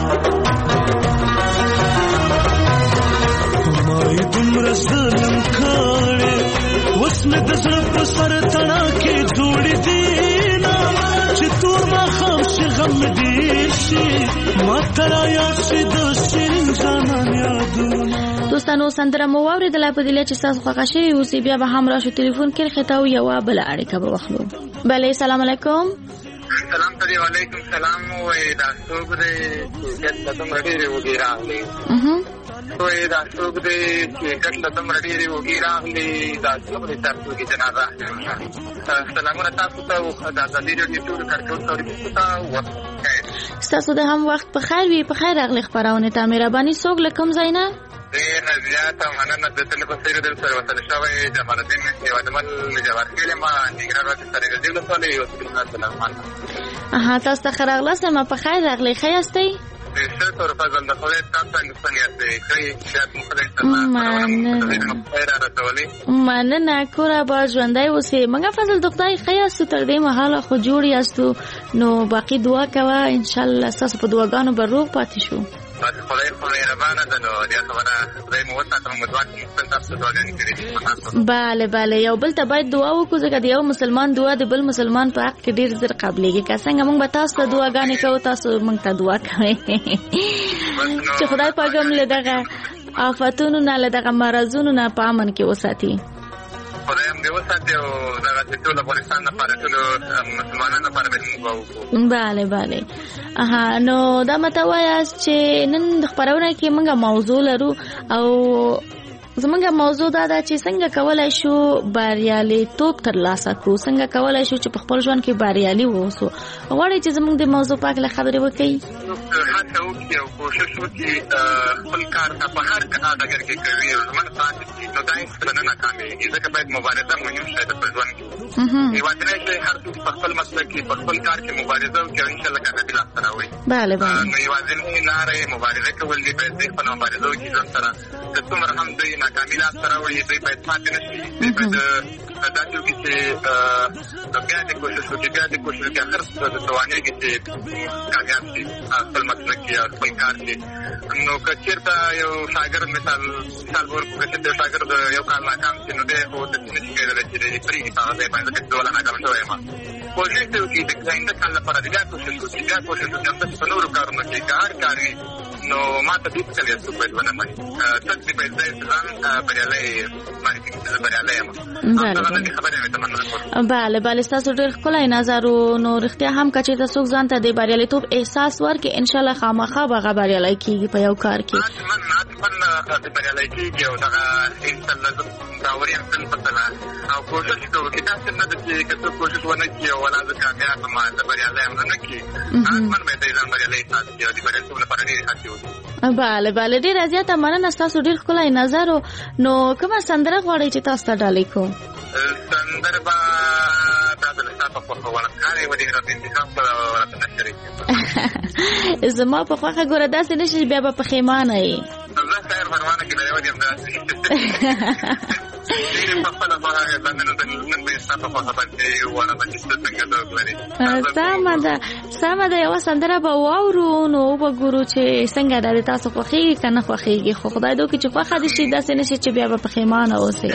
مای دومره ظلم کړې اوس مې د زړه په سر تڼا کې جوړې دي نه چې تور ماښام شي غم مې ډېر شي ما ته را یاد شي د شیرین جانان یادونه دوستانو سندره مو واوریدله په دې لچ تاسو خوښ شوي اوسې بیا به هم راشو ټلیفون کې خطاو یو بل اړیکه به واخلو. بله سلام علیکم. سلام علیکم. سلام وې دا څوک دې چې تاسو مړی وګی راغلی وې دا څوک دې چې تاسو مړی وګی راغلی دا څوک دې تاسو کې جنازه سلامونه تاسو ته او دا د دې ټول کارکون تاسو د هم وخت په خیر وي. په خیر راغلی خبرونه ته مهرباني څوک لکم زینا زیاته مننه د تلفون سره د سره وصل شوی جمال الدین هیوادمل جوارخیل ما نګران راځي سره د دې له یو اها تاسو ته خراغله سم په خیر راغلی خیاستئ څه تر فضل د خدای تاسو څنګه یاستئ خیر شات مخدای مننه کورا با ژوندۍ اوسئ. منګه فضل د خدای خیاستو تر دې مهاله خو جوړ یاستو نو باقي دعا کوه ان شاء الله تاسو په دعاګانو به روغ پاتې شو. بله یو بل ته باید دعا وکړو ځکه د یو مسلمان دعا د بل مسلمان په حق کې ډیر زر قبلېږي. که څنګه موږ به تاسو ته دعاګانې کوو تاسو موږ ته دعا کوئ چې خدای پاک هم له دغه آفتونو نه له دغه مرضونو نه په امن کې وساتي. خدای هم دې وساتي او دغه ټول افغانستان لپاره ټول مسلمانانو لپاره به موږ وکړو. بله اها نو دا مته وایاست چې نن د خبرونه کې موږ موضوع لرو او زمونږ موضوع دا ده چې څنګه کولای شو بریالیتوب ترلاسه کړو، څنګه کولای شو چې په خپل ژوند کې بریالي واوسو. غواړئ چې زمونږ د موضوع په اړه خبرې وکړئ؟ هڅه وکړئ او کوشش وکړئ خپل کار ته په هر ډګر کې کوي ژوند پاتې شي نو دا هیڅکله نه ناکامېږي. ځکه باید مبارزه مهم شی ده په ژوند کې. یوازینی شی هر څوک په خپل مسلک کې په خپل کار کې مبارزه وکړي او انشاءالله کامیابي لاسته راوړي. نو یوازینۍ لاره یې مبارزه کول دي. باید دوی خپله مبارزه وکړي ژوند سره. که څومره هم دوی ناکامي لاسته راوړي دوی باید پاتې نه شي. دوی باید داسې وکړي چې بیا دې کوشش وکړي هر څه د توانېږي چې کامیاب شي خپل مسلک کې او خپل کار کې. نو که چېرته یو شاګرد مثال ورکړو که چېرته یو شاګرد یو کال ناکام شي نو دی خو داسې نه شي کېدلی چې دی پرېږدي په هغه ځای باندې ځکه چې زه ولا ناکام شوی یم. کوشش دې وکړي د آینده کال لپاره دې بیا کوشش وکړي همداسې په نورو کارونو کې که هر کار وي نو ما ته دې څه یې څوک باید ونه مني. تک دې باید ځان بریالی معرفي کړي چې زه بریالی یم. همدغه خبرې مې تمنا کوم. بله ستاسو ډېر ښکلی نظر و. نو رښتیا هم که چېرته څوک ځان ته د بریالیتوب احساس ورکړي انشاءالله خامخا به هغه بریالی کېږي په یو کار کې. د بریالی کېږي او دغه انشاءالله زه باوري یم تل په تله او کوشش کوو چې داسې نه ده چې که څوک کوشش ونه کړي او ولا زه کامیاب یم زه بریالی یم نه کړي حتمن باید ځان بریالی احساس کړي او د بریالیتوب لپاره ډېرې هڅې وکړي. بله ډېره زیاته مننه ستاسو ډېر ښکلی نظر و. نو کومه سندره غواړئ چې تاسو ته ډالۍ کوو؟ سندره به دا د ستا په خوښه ولکانې ودې راته انتخاب کړه او راته نشرې زما په خوښه ګوره داسې نه شي بیا به پښیمانه یې. زه خیر فرمانه کې یو یم داسې سمه ده یوه سندره به واورو نو وګورو چې څنګه ده د تاسو خوښېږي که نه خوښېږي. خو خدای دې وکړي چې خوښه دې شي داسې نه شي چې بیا به پښیمانه اوسئ.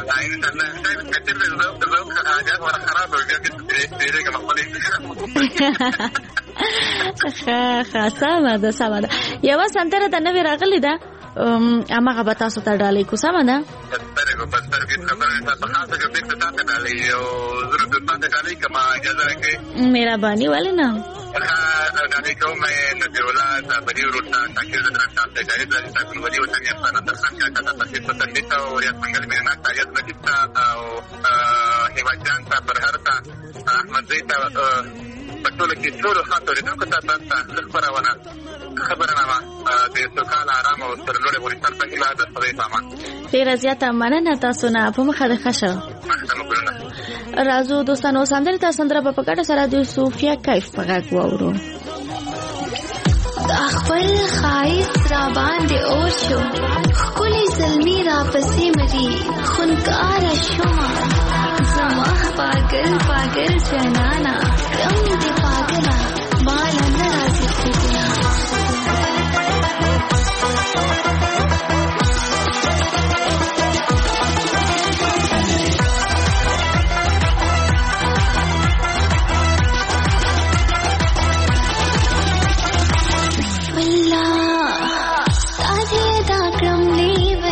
سمه ده یوه سندره د نوې راغلې ده هماغه به تاسو ته ډالۍ کو. سمه ده مهرباني ولې نه ډالۍ کوم نبي الله صابري ورته تاکید درته ته جایز ده چې کوم ودی وطن یې په درخان کې کاته تاسو ته تدې ته او یا څنګه مې نه تاریخ مجید ته او هیوادجان ته برهرته احمد زیت په ټول کې ټول خاطر دې کو ته خبرونه د سوکاله آرام او سرلوړي افغانستان په هیله د خدای پامان. ډېره زیاته مننه تاسو نه په مخه د ښه شه. راځو دوستانو سندرې ته سندره په ګډه سره د صوفیا کیف په غږ واورو. د خپل ښایست را باندې اور شو ښکلې زلمي را پسې مري خونکاره شومه زما پاگل جنانا کم دې پاگله ماله نه راځي خوبونه. والله ساده دا کړم لیو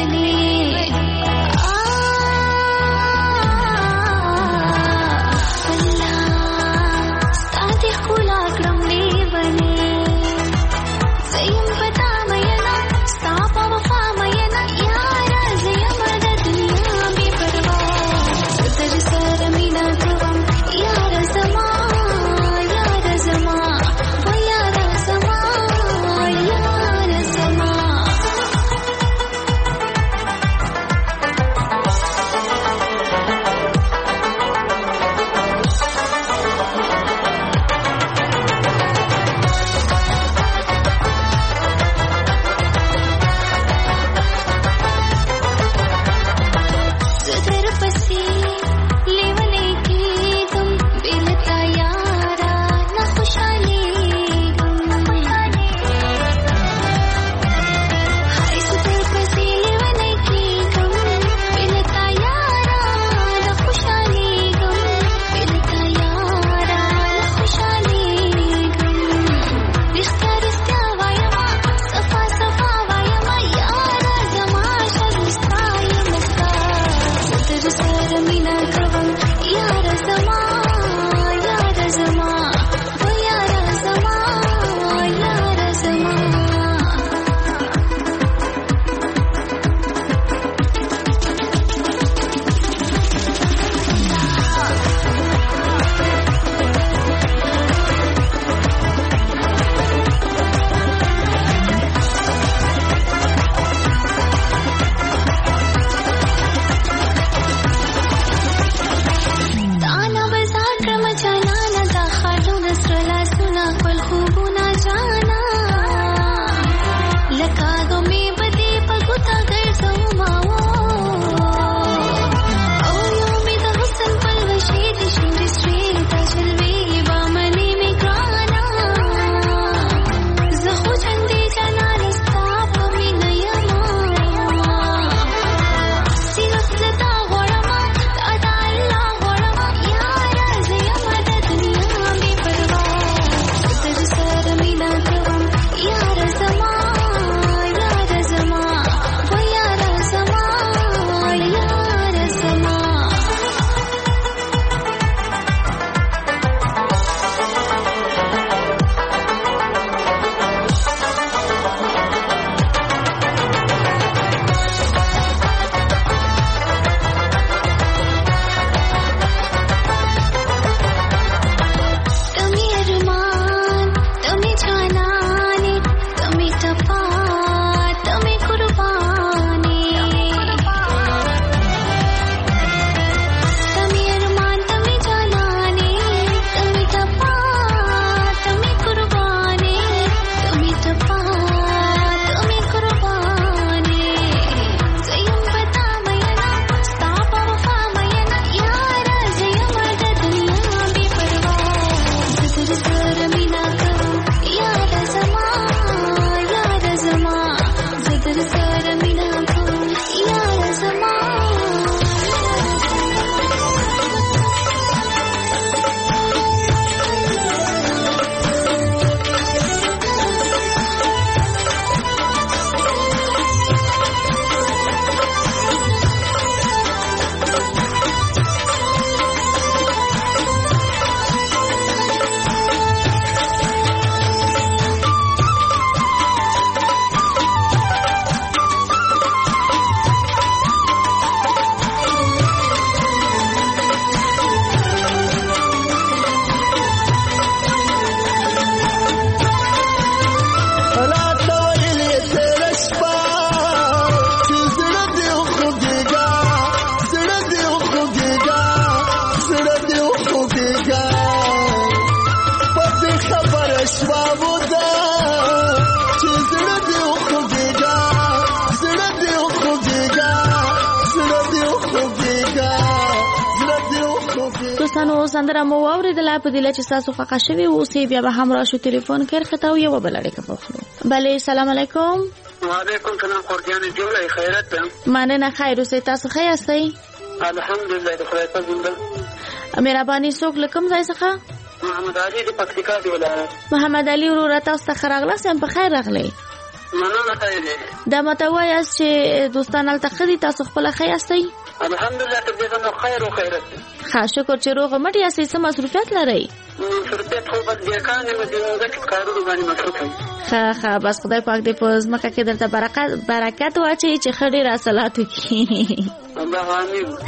دوستانو سندره مو واوریدله په دې چې تاسو خوښ شوي اوسئ بیا به هم راشو ټلیفون کې خطاو یو بل اړیکه پخلو. بله سلام علیکم. وعلیکم سلام خورجان جوړه خیرت ده. مننه خیر اوسئ تاسو ښه یاستئ؟ الحمدلله د خدای په فضل. مهرباني څوک له کوم ځای څخه؟ محمد علي د پکتیکا دی ولایت. محمد علي وروره تاسو ته ښه راغلاست یم په خیر راغلی. مننه خیرې. دا ماته وایاست چې دوستان هلته ښه دي تاسو خپله ښه یاستئ؟ الحمدلله تر دې نو خیر او خیرت. ښه شکر چې روغ مټ یاستئ. څه مصروفیت لرئ؟ مصروفیت خو بس بیکانې مې د ځمکې کارونو باندې مصروف یم. ښه بس خدای پاک دې په ځمکه کې درته برکت واچوي چې ښه ډېر حاصلات وکړي. الله امین.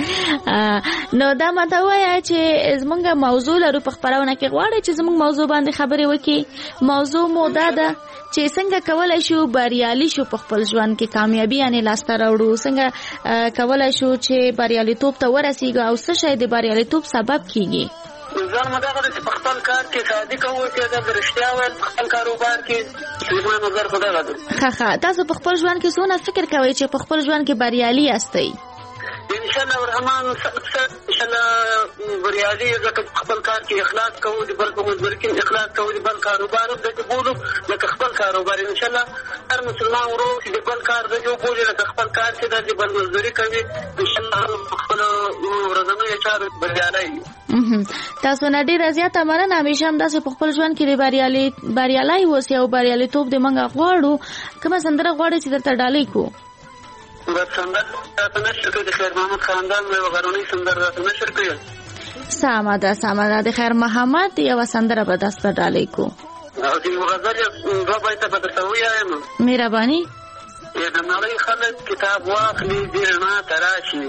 نو دا ماته وایه چې زمونږ موضوع لرو په خپرونه کې غواړئ چې زمونږ موضوع باندې خبرې وکړي. موضوع مو دا ده چې څنګه کولای شو بریالي شو په خپل ژوند کې کامیابی یعنی لاسته راوړو. څنګه کولای شو چې بریالیتوب ته ورسیږو او څه شی د بریالیتوب سبب کیږي. ځان مدغه چې په خپل کار کې صادق اوسئ د رښتیا ویل په خپل کاروبار کې زما نظر خدای غواړي. ښه تاسو په خپل ژوند کې څونه فکر کوئ چې په خپل ژوند کې بریالي یاستئ؟ ان شاء الله الرحمن ان شاء الله بریالي ځکه خپل کار کې اخلاص کوو د بل په مزدور کې اخلاص کوو د بل کاروبار د بولو لکه خپل کاروبار ان شاء الله هر مسلمان ورو چې د بل کار د جو بولي لکه خپل کار چې د بل مزدوري کوي ان شاء الله خپل ورځنی چارو بریالي. تاسو نه ډیره زیاته مننه. همیشه هم داسې په خپل ژوند کې د بریالي اوسئ او بریالیتوب د موږ غواړو. کومه سندره غواړئ چې درته ډالۍ کړو؟ بس سندره راته نشر کړئ د خیر محمد خاندان مې غرونی سندره راته نشر کړئ. سمه ده د خیر محمد یوه سندره به درته ډالۍ کړو. او د غزل دوه بیته به درته ووایم. مهرباني. د نړۍ خلک کتاب واخلي دې رڼا ته راشي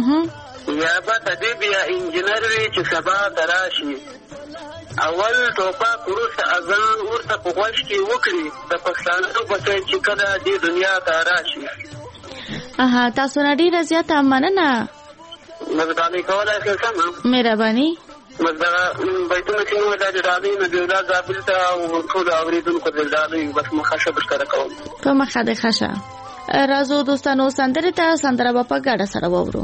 یا به طبیب یا انجینر وي چې سبا ته راشي. اول ټوپک وروسته اذان ورته په غوږ کې وکړي د پښتانه بچی چې کله دې دنیا ته راشي. تاسو نه ډیره زیاته مننه. مزدانې کولای شئ سمه. مهرباني. مزدغه بیتونه چې مو د ډالۍ نه دی ولاد زابل ته او ټول اوریدونکو د ډالۍ بس مخاشه بشکره کوم. په مخه د خشه راځو دوستانو سندره ته سندره په ګډه سره وورو.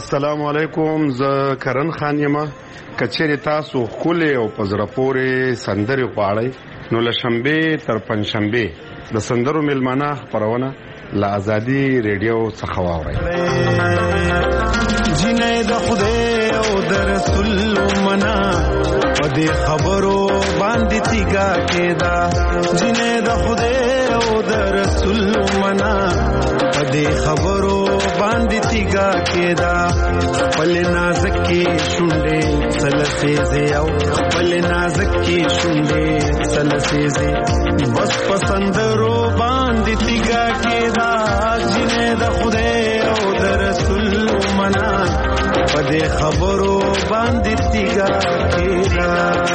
السلام علیکم. زه کرن خان یم. کچېرې تاسو ښکلې او په زړه پورې سندرې غواړئ نو له شنبې تر پنجشنبې د سندرو میلمانه خپرونه له ازادي ریډیو څخه واورئ. جنې د خدای او د رسول منا په دې خبرو باندې تیګه کېدا. جنې د خدای او د رسول منا په دې خبرو باندې تیګه کېدا. خپل نازک کې شونډې سلسېزې او خپل نازک کې شونډې سلسېزې بس پسندرو باندې تیګه کېدا. جنې د خدای او د رسول منا په دې خبرو باندې تیګه کېدا.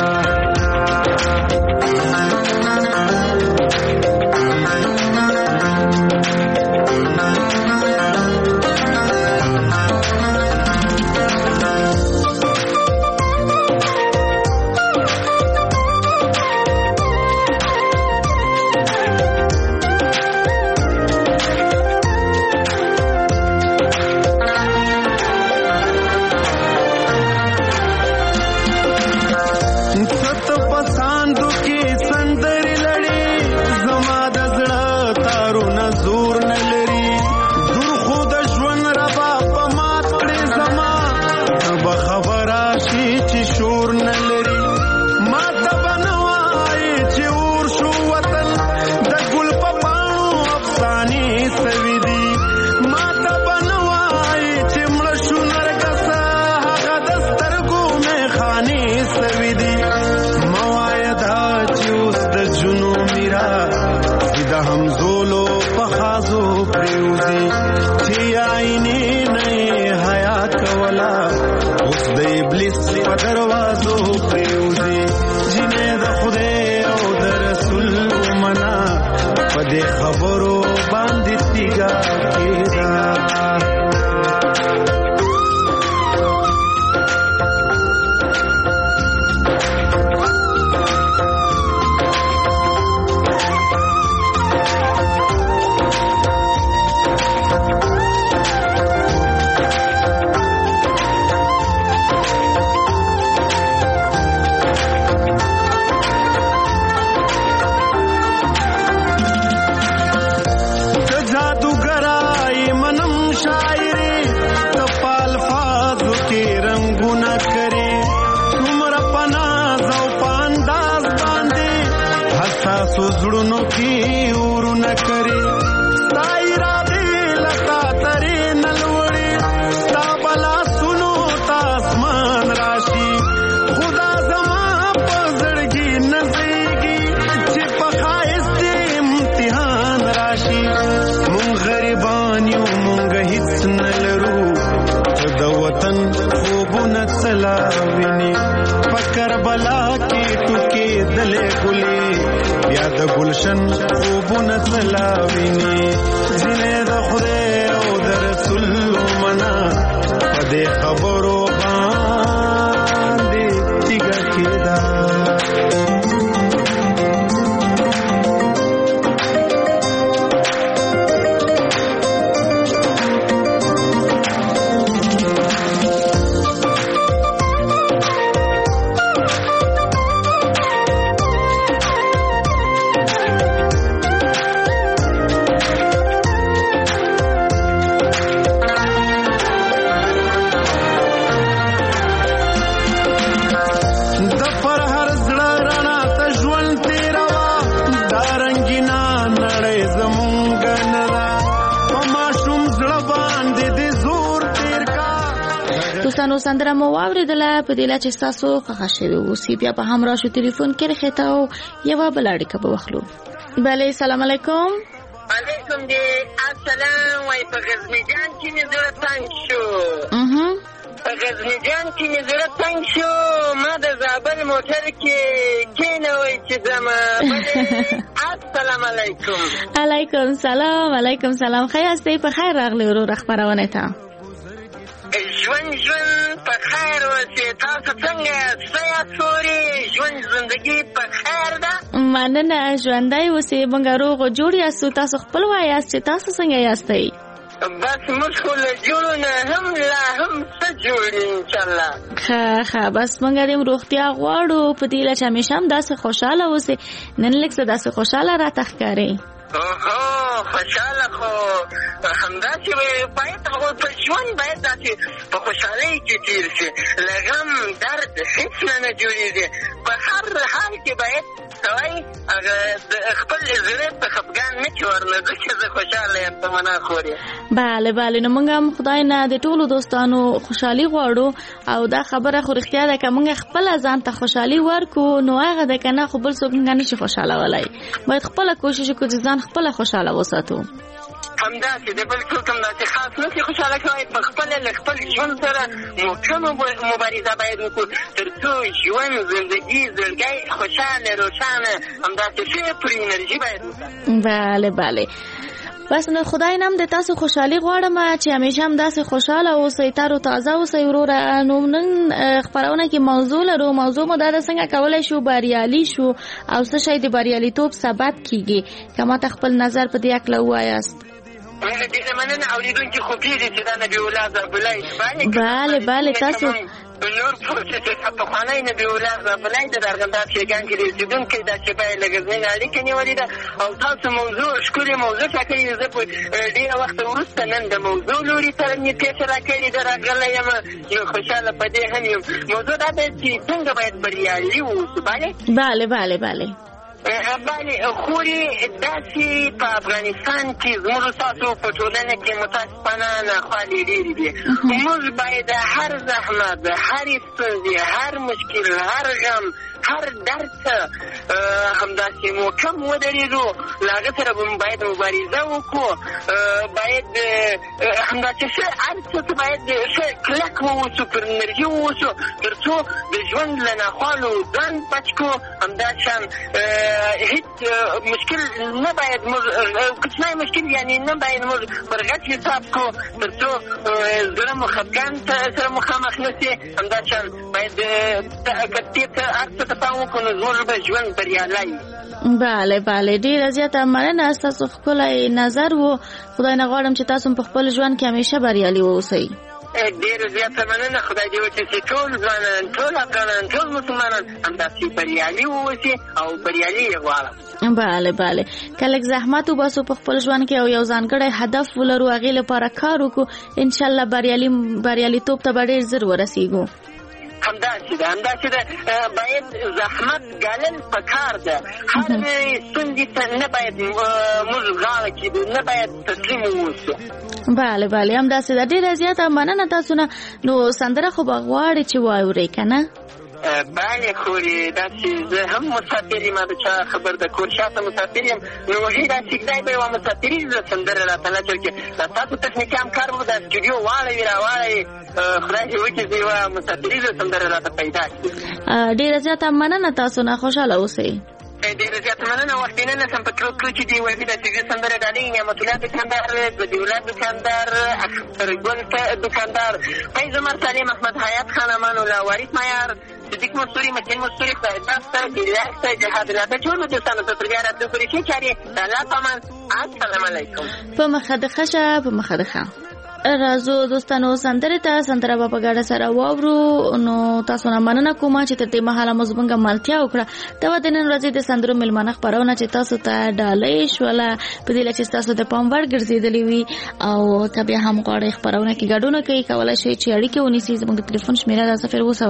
دوستانو سندره مو واوریدله په دې لا چې تاسو ښه شوي اوسئ. بیا په همراه شو ټلیفون کې رخته او یو بل اړیکه به واخلو. بله سلام علیکم. علیکم دی السلام. وای په غزنی جان کې مې زړه تنګ شو. په غزنی جان کې مې زړه تنګ شو. ما د زابل موټر کې کېنوي چې ځمه. السلام علیکم. علیکم سلام. علیکم سلام. ښه یاستئ؟ په خیر راغلی ورور خپرونې ته. ژوند په خیر اوسئ. تاسو څنګه یاست؟ ښه یاست ورې؟ ژوند زندګي په خیر ده؟ مننه. ژوندی اوسئ. موږ روغ او جوړ یاستو. تاسو خپل وایاست چې تاسو څنګه یاستئ؟ بس موږ خو له جوړو نه هم لا هم څه جوړ انشاءالله. ښه بس موږ هم روغتیا غواړو په دې له چې همیشه هم داسې خوشحاله اوسې. نن لږ څه داسې خوشحاله راته ښکارې. خوشحاله خو همداسې باید په ژوند باید داسې په خوشحالۍ کې تېر شي. له غم درد هېڅ نه جوړېږي. په هر حال کې باید سړی خپل زړه په خفګان نه چې ورنه ځکه زه خوشحاله یم تمنا خور یم. بله نو موږ هم خدای نه د ټولو دوستانو خوشحالي غواړو او دا خبره خو رښتیا ده که موږ خپله ځان ته خوشحالي ورکو نو هغه ده که نه خو بل څوک موږ نشي خوشحالولی. باید خپله کوشش وکړو چې ځان خپله خوشحاله وساتو. همداسې د بل څوک هم داسې خاص نشي خوشحاله کوی. په خپله له خپل ژوند سره محکمه مبارزه باید وکړو تر څو ژوند زندګي زړګی خوشحاله روښانه همداسې ښه پر انرژي باید وکړو. بله بس نو خدای نام د تاسو خوشحالي غواړم چې همیشه هم داسې خوشحاله اوسئ تر تازه اوسئ وروره. نو نن خبرونه کې موضوع لرو. موضوع مو دا د څنګه کولای شو بریالي شو او څه شی د بریالیتوب سبب کیږي. که ماته خپل نظر په دې اړه ووایاست. ډېره مننه. اورېدونکي خو پوهېږي چې دا نبي الله زابلی بله تاسو نور پخوانی نبي الله زابلی د ارغنداب شیګان کې د اوسېدونکی دا چې باید له غزنین اړیکه نیولې ده او تاسو موضوع ښکلې موضوع ټاکلې. زه په ډېره وخت وروسته نن د موضوع لوري ته مې پېښه راکړې ده راغلی یم نو خوشحاله په دې هم یم. موضوع دا ده چې څنګه باید بریالي واوسو. بله خوري داسې په افغانستان کې زموږ تاسو په ټولنه کې متاسفانه ناخوالې ډېرې دي. موږ باید هر زحمت هر ستونزې هر مشکل هر غم هر درد ته همداسې محکم ودرېږو. له هغه سره به باید مبارزه وکړو. باید همداسې ښه هر څه ته باید ښه کلک واوسو پر انرژي واوسو تر څو د ژوند له ناخوالو ځان بچ کړو. همداشان هیڅ مشکل نه باید موږ کوچنی مشکل یعنی نه باید موږ پر غټ حساب کړو تر څو زړه مو خفګان سره مخامخ نه شي. همداشان باید کتې ته هر څه ته پام وکړو نو زموږ به ژوند بریالی. بله ډېره زیاته مننه. ستاسو ښکلی نظر و. خدای نه غواړم چې تاسو په خپل ژوند کې همیشه بریالي واوسئ. ډېره زیاته مننه. خدای دې وکړي چې ټول ځوانان ټول افغانان ټول مسلمانان همداسې بریالي واوسي او بریالي یې غواړم. بله که لږ زحمت وباسو په خپل ژوند کې او یو ځانګړی هدف ولرو هغې لپاره کار وکړو انشاءالله بریالیتوب ته به ډېر ژر ورسېږو. همداسې ده باید زحمت ګالل پکار ده. هر ستونزې ته نه باید موږ غاړه کېږدو نه باید تسلیم واوسو. بله همداسې ده. ډېره زیاته مننه تاسو نه. نو سندره خو به غواړې چې واورئ که نه؟ بله خوري داسې زه هم مسافر یم د چا خبر د کور شاته مسافر یم نو هغې داسې کدای به یوه مسافریزه سندره راته نشر کړي. دا تاسو تخنیکي همکار مو دا سټوډیو واړوي راواړوي خدای دې وکړي چې یوه مسافریزه سندره راته پیدا کړي. ډېره زیاته مننه تاسو نه. خوشحاله اوسئ. ډېره زیاته مننه. وخت یې نه لسم په کړو چې دې وایي د سیدي سندره ډالۍ نعمت الله دکاندار بدیوله دکاندار اخترګل دکاندار فیض عمر سلیم احمد حیات خان امان الله وارث معیار صدیق مستوري متین مستوري خدای داسته ګیلاسته جهاد الله ټولو دوستانو ته تر بیا راتلو پورې ښې چارې د الله په امان. السلام علیکم. په مخه د ښه شه په مخه د ښه. راځو دوستانو سندره ته سندره په ګډه سره واورو. نو تاسو نه مننه کوم چې تر دې مهاله مو زموږ ملتیا وکړه. دا د نن ورځې د سندرو ملمنه خبرونه چې تاسو ته ډالۍ شوله په دې لکه تاسو د پام وړ ګرځېدلې وي او بیا هم غواړئ خبرونه کې ګډون کوي کولای شئ چې اړیکې ونیسئ. زموږ د ټلیفون شمیره ده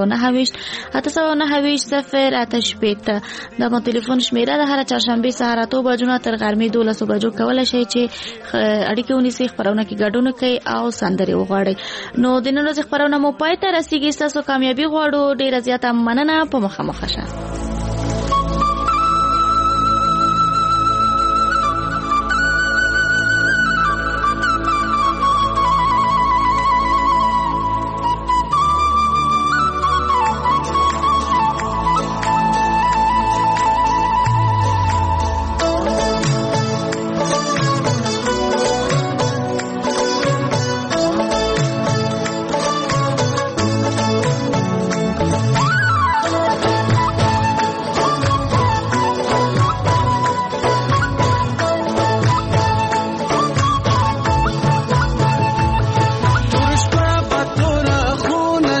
029 دا مو ټلیفون شمیره ده. هر چهارشنبه سهار 8 بجو نه تر غرمې 12 بجو کولای شئ چې اړیکې ونیسئ خبرونه کې ګډون کوي او سندري وغواړي. نو د نن ورځې خبرونه مو پای ته رسیږي. تاسو کامیابی غواړو. ډیره زیاته مننه. په مخه شه.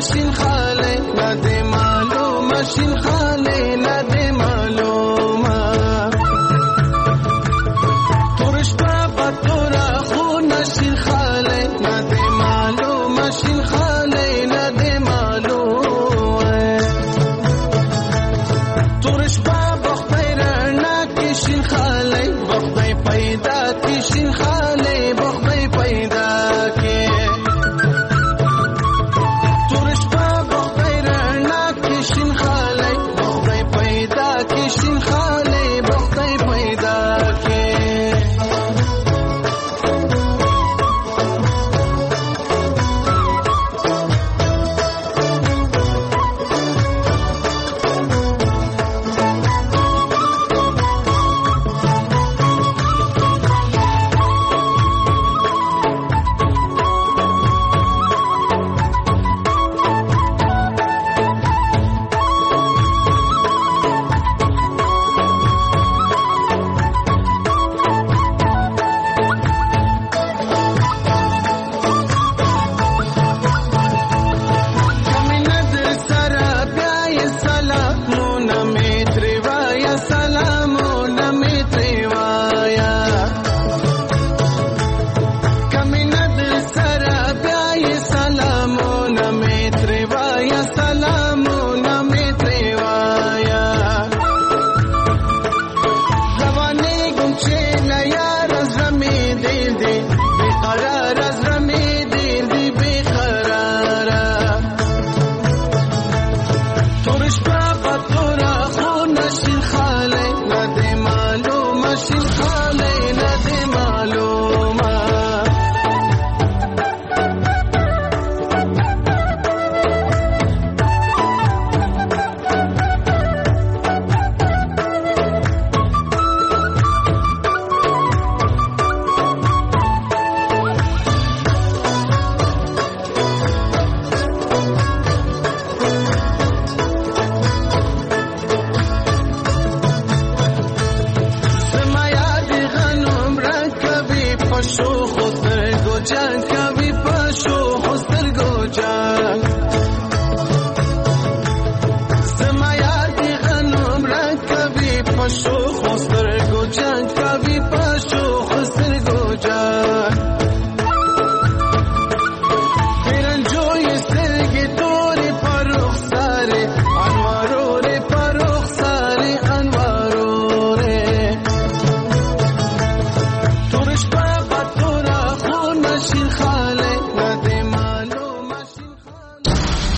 ماشین